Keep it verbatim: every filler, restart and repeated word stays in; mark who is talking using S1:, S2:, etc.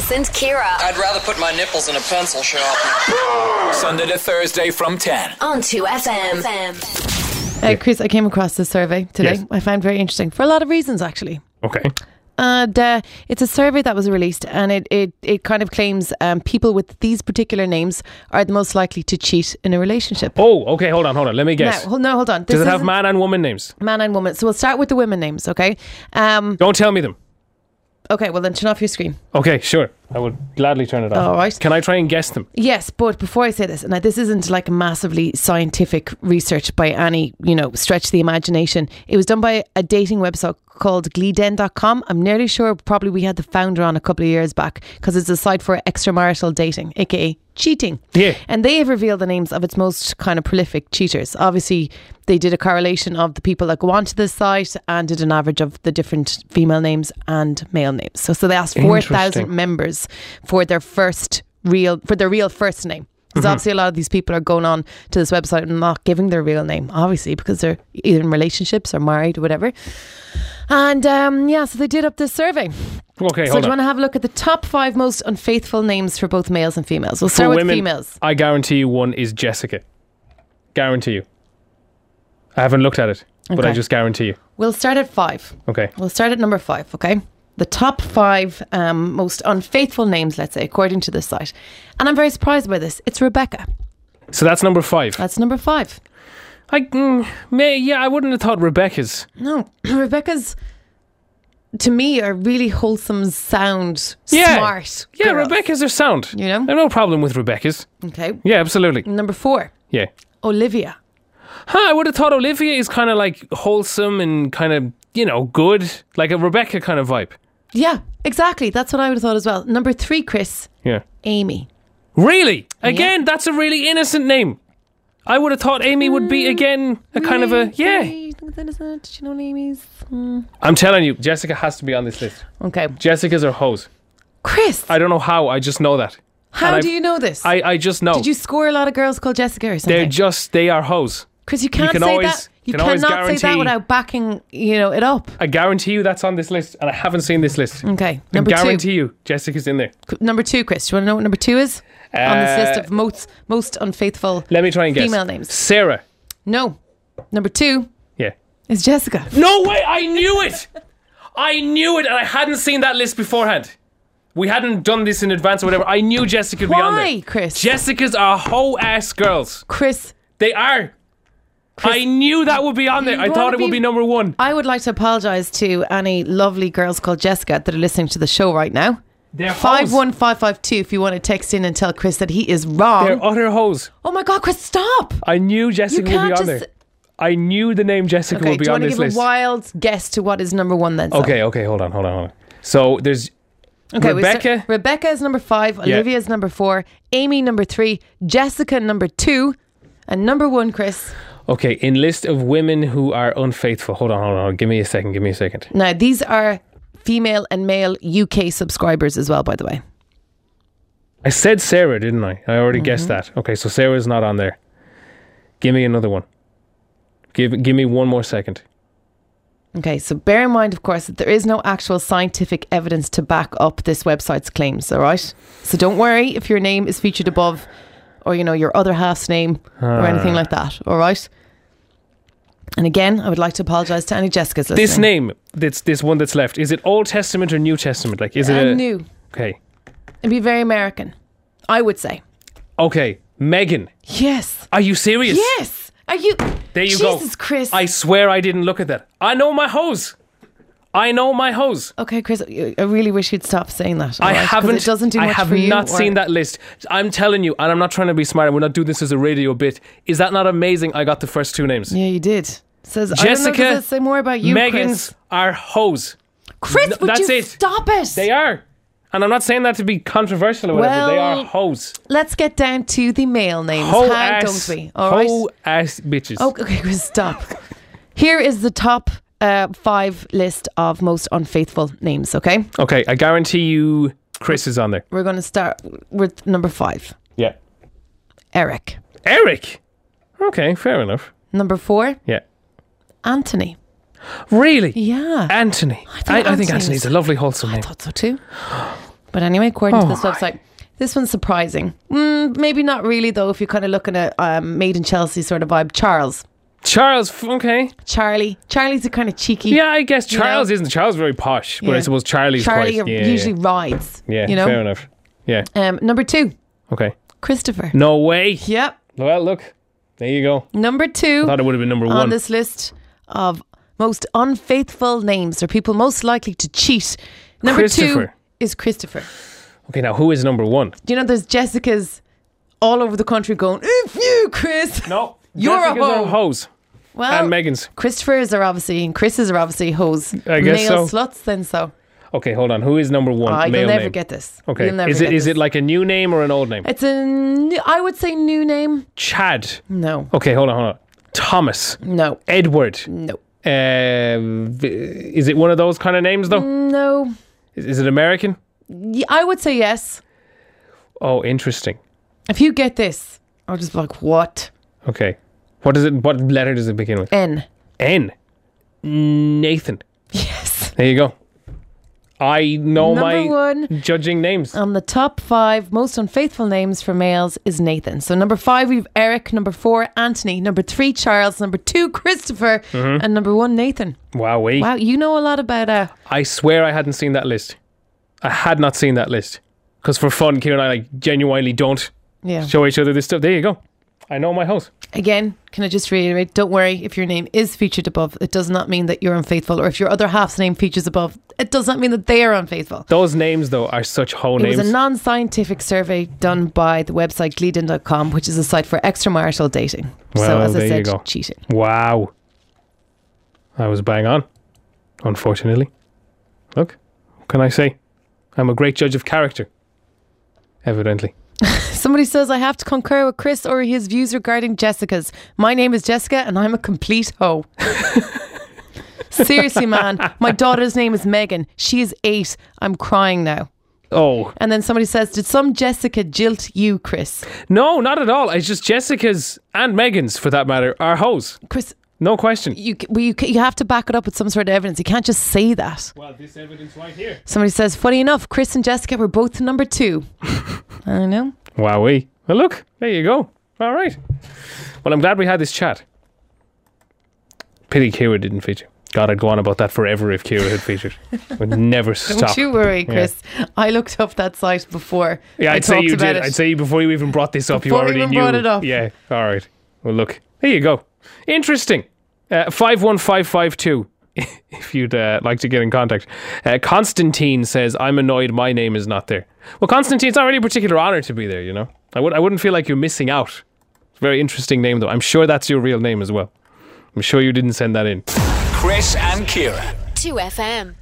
S1: Chris and Kira.
S2: I'd rather put my nipples in a pencil sharpener.
S3: Sunday to Thursday from ten.
S1: On two F M.
S4: Uh, Chris, I came across this survey today.
S5: Yes.
S4: I found very interesting for a lot of reasons, actually.
S5: Okay.
S4: And uh, it's a survey that was released, and it, it, it kind of claims um, people with these particular names are the most likely to cheat in a relationship.
S5: Oh, okay, hold on, hold on. Let me guess.
S4: Now, hold, no, hold on. This
S5: Does it have
S4: isn't-
S5: man and woman names?
S4: Man and woman. So we'll start with the women names, okay? Um,
S5: Don't tell me them.
S4: okay, well then turn off your screen.
S5: Okay, sure. I would gladly turn it off.
S4: All right.
S5: Can I try and guess them?
S4: Yes, but before I say this, and now this isn't like massively scientific research by any, you know, stretch of the imagination. It was done by a dating website called Glee Den dot com. I'm nearly sure probably we had the founder on a couple of years back because it's a site for extramarital dating, aka cheating.
S5: Yeah.
S4: And they have revealed the names of its most kind of prolific cheaters. Obviously, they did a correlation of the people that go onto this site and did an average of the different female names and male names. So, so they asked four thousand
S5: Interesting.
S4: members for their first real, for their real first name. Because
S5: Mm-hmm.
S4: obviously a lot of these people are going on to this website and not giving their real name, obviously, because they're either in relationships or married or whatever. And um, yeah, so they did up this survey.
S5: Okay,
S4: So
S5: hold
S4: do you
S5: on.
S4: want to have a look at the top five most unfaithful names for both males and females? We'll start
S5: For
S4: with
S5: women,
S4: females.
S5: I guarantee you one is Jessica. Guarantee you. I haven't looked at it, but I
S4: Okay.
S5: just guarantee you.
S4: We'll start at five.
S5: Okay.
S4: We'll start at number five, okay? The top five um, most unfaithful names, let's say, according to this site. And I'm very surprised by this. It's Rebecca.
S5: So that's number five.
S4: That's number five.
S5: I, mm, may, yeah, I wouldn't have thought Rebecca's.
S4: No, Rebecca's, to me, a really wholesome, sound,
S5: Yeah.
S4: smart
S5: Yeah,
S4: girl.
S5: Rebecca's are sound.
S4: You know?
S5: I have no problem with Rebecca's.
S4: Okay.
S5: Yeah, absolutely.
S4: Number four,
S5: Yeah.
S4: Olivia.
S5: Huh, I would have thought Olivia is kind of like wholesome and kind of, you know, good. Like a Rebecca kind of vibe.
S4: Yeah, exactly. That's what I would have thought as well. Number three, Chris,
S5: Yeah.
S4: Amy.
S5: Really? Again, that's a really innocent name. I would have thought Amy would be, again, a kind of a... Yeah.
S4: Really? Did you know Amy's? Mm.
S5: I'm telling you, Jessica has to be on this list.
S4: Okay.
S5: Jessica's are hoes.
S4: Chris,
S5: I don't know how, I just know that.
S4: how
S5: and
S4: do
S5: I've-
S4: you know this?
S5: I, I just know.
S4: Did you score a lot of girls called Jessica or something?
S5: They're just, they are hoes.
S4: Because you can't
S5: can
S4: say
S5: always-
S4: that. You
S5: can always
S4: cannot say that
S5: guarantee-
S4: without backing, you know, it up.
S5: I guarantee you that's on this list, and I haven't seen this list.
S4: Okay.
S5: I
S4: Number
S5: guarantee
S4: two.
S5: you Jessica's in there.
S4: Number two, Chris. Do you want to know what number two is on this list
S5: Uh,
S4: of most most unfaithful
S5: Let me try and guess.
S4: female names?
S5: Sarah.
S4: No. Number two
S5: Yeah.
S4: is Jessica.
S5: No way, I knew it. I knew it, and I hadn't seen that list beforehand. We hadn't done this in advance or whatever. I knew Jessica would be on there.
S4: Why, Chris?
S5: Jessica's are hoe-ass girls.
S4: Chris,
S5: They are. I knew that would be on there.
S4: you
S5: I thought
S4: wanna
S5: it would
S4: be-
S5: be number one.
S4: I would like to apologise to any lovely girls called Jessica that are listening to the show right now.
S5: They're
S4: Five
S5: hoes.
S4: one five five two. If you want to text in and tell Chris that he is wrong.
S5: They're utter hoes.
S4: Oh my God, Chris, stop!
S5: I knew Jessica
S4: You
S5: would be
S4: can't
S5: on
S4: just-
S5: there. I knew the name Jessica
S4: Okay,
S5: would
S4: do
S5: be
S4: you
S5: on
S4: want to
S5: this
S4: give
S5: list.
S4: a wild guess to what is number one then? Sam?
S5: Okay, okay, hold on, hold on, hold on. So there's
S4: Okay, we
S5: Rebecca.
S4: start- Rebecca is number five.
S5: Yeah.
S4: Olivia is number four. Amy number three. Jessica number two, and number one, Chris.
S5: Okay, in list of women who are unfaithful. Hold on, hold on. Give me a second. Give me a second.
S4: Now these are female and male U K subscribers as well, by the way.
S5: I said Sarah, didn't I? I already guessed
S4: Mm-hmm.
S5: that. Okay, so Sarah's not on there. Give me another one. Give give me one more second.
S4: Okay, so bear in mind, of course, that there is no actual scientific evidence to back up this website's claims, all right? So don't worry if your name is featured above or, you know, your other half's name or anything like that, all right? And again, I would like to apologise to any Jessicas listening.
S5: This name, this this one that's left, is it Old Testament or New Testament? Like, is it
S4: Uh,
S5: a
S4: new.
S5: Okay,
S4: It'd be very American, I would say.
S5: okay. Megan,
S4: Yes.
S5: are you serious?
S4: Yes. Are you...
S5: There you go.
S4: Jesus, Chris.
S5: I swear I didn't look at that. I know my hose. I know my hose.
S4: Okay, Chris, I I really wish you'd stop saying that.
S5: I
S4: all right? 'Cause
S5: haven't.
S4: It doesn't do
S5: I
S4: much
S5: have
S4: for you.
S5: not
S4: or-
S5: seen that list. I'm telling you, and I'm not trying to be smart. and We're not doing this as a radio bit. Is that not amazing? I got the first two names.
S4: Yeah, you did. Says I don't know,
S5: Jessica,
S4: does it say more about you,
S5: Megan's are hoes.
S4: Chris.
S5: N-
S4: Chris, would
S5: that's
S4: you
S5: it.
S4: stop it?
S5: They are. And I'm not saying that to be controversial or whatever. they
S4: Well,
S5: are hoes.
S4: Let's get down to the male names.
S5: Hoe
S4: How
S5: ass.
S4: don't we? All right.
S5: Hoe ass bitches.
S4: Oh, okay, Chris, stop. Here is the top uh, five list of most unfaithful names, okay?
S5: Okay, I guarantee you Chris is on there.
S4: We're going to start with number five,
S5: Yeah.
S4: Eric.
S5: Eric. Okay, fair enough.
S4: Number four,
S5: Yeah.
S4: Anthony.
S5: Really?
S4: Yeah.
S5: Anthony.
S4: I
S5: I,
S4: thought
S5: I, think
S4: Anthony
S5: Anthony's
S4: was-
S5: a lovely, wholesome
S4: I
S5: name.
S4: thought so too. But anyway, according
S5: Oh
S4: to this
S5: my.
S4: website, this one's surprising. Mm, maybe not really, though, if you're kind of looking at um, Made in Chelsea sort of vibe. Charles.
S5: Charles, f- okay.
S4: Charlie. Charlie's a kind of cheeky.
S5: Yeah, I guess
S4: You
S5: Charles
S4: know?
S5: isn't. Charles is very posh, but
S4: Yeah.
S5: I suppose Charlie's
S4: Charlie
S5: quite. Yeah,
S4: usually
S5: yeah.
S4: rides.
S5: Yeah,
S4: you know?
S5: fair enough. Yeah,
S4: Um, number two,
S5: okay.
S4: Christopher.
S5: No way.
S4: Yep.
S5: Well, look, there you go.
S4: Number two
S5: I thought it would have been number
S4: on
S5: one.
S4: this list of most unfaithful names or people most likely to cheat. Number two
S5: Christopher.
S4: is Christopher.
S5: Okay, now who is number one?
S4: Do you know there's Jessicas all over the country going, "If you, Chris."
S5: No,
S4: You're a
S5: Jessica's
S4: hoe.
S5: are hoes.
S4: Well,
S5: And Megan's.
S4: Christopher's are obviously, and Chris's are obviously hoes.
S5: I guess
S4: Male
S5: so.
S4: sluts, then so.
S5: Okay, hold on. Who is number one?
S4: Ah, you'll
S5: Male
S4: never
S5: name.
S4: get this.
S5: Okay,
S4: You'll never
S5: is it
S4: get
S5: is
S4: this.
S5: it like a new name or an old name?
S4: It's a, new, I would say, new name.
S5: Chad.
S4: No.
S5: Okay, hold on, hold on. Thomas.
S4: No.
S5: Edward.
S4: No.
S5: Uh, v- is it one of those kind of names though?
S4: No.
S5: Is, is it American?
S4: Y- I would say yes.
S5: Oh, interesting.
S4: If you get this, I'll just be like, what?
S5: Okay. What does it? What letter does it begin with?
S4: N.
S5: N. Nathan.
S4: Yes.
S5: There you go. I know
S4: Number
S5: my
S4: one.
S5: judging names.
S4: On the top five most unfaithful names for males is Nathan. So number five, we've Eric. Number four, Anthony. Number three, Charles. Number two, Christopher.
S5: Mm-hmm.
S4: And number one, Nathan.
S5: Wowee.
S4: Wow, you know a lot about uh,
S5: I swear I hadn't seen that list. I had not seen that list. Because for fun, Kira and I like genuinely don't
S4: yeah.
S5: show each other this stuff. There you go. I know my house.
S4: Again, can I just reiterate? Don't worry if your name is featured above. It does not mean that you're unfaithful. Or if your other half's name features above, it does not mean that they are unfaithful.
S5: Those names, though, are such hoe
S4: It
S5: names.
S4: was a non-scientific survey done by the website Gleadon dot com, which is a site for extramarital dating. so
S5: Well,
S4: as I
S5: there you
S4: said,
S5: go.
S4: cheating.
S5: Wow. I was bang on, unfortunately. Look, what can I say? I'm a great judge of character. Evidently.
S4: Somebody says I have to concur with Chris or his views regarding Jessica's. My name is Jessica and I'm a complete hoe. Seriously, man. My daughter's name is Megan. She is eight. I'm crying now.
S5: Oh.
S4: And then somebody says, did some Jessica jilt you, Chris?
S5: No, not at all. It's just Jessica's and Megan's, for that matter, are hoes.
S4: Chris,
S5: No question.
S4: you well, you you have to back it up with some sort of evidence. You can't just say that.
S5: Well, this evidence right here.
S4: Somebody says, funny enough, Chris and Jessica were both number two. I know.
S5: Wowee. Well, look, there you go. All right. Well, I'm glad we had this chat. Pity Kira didn't feature. God, I'd go on about that forever if Kira had featured. Would never stop.
S4: Don't you worry, Chris. I looked up that site before.
S5: Yeah,
S4: I
S5: I'd say
S4: talked
S5: you
S4: about
S5: did.
S4: it.
S5: I'd say before you even brought this up,
S4: Before
S5: you
S4: we
S5: already
S4: even
S5: knew.
S4: brought it up.
S5: Yeah. All right. Well, look, there you go. Interesting. Uh, five one five five two. If you'd uh, like to get in contact. Uh, Constantine says, I'm annoyed my name is not there. Well, Constantine, it's not really a particular honour to be there, you know. I, would, I wouldn't feel like you're missing out. It's a very interesting name, though. I'm sure that's your real name as well. I'm sure you didn't send that in.
S3: Chris and Kira.
S1: two F M.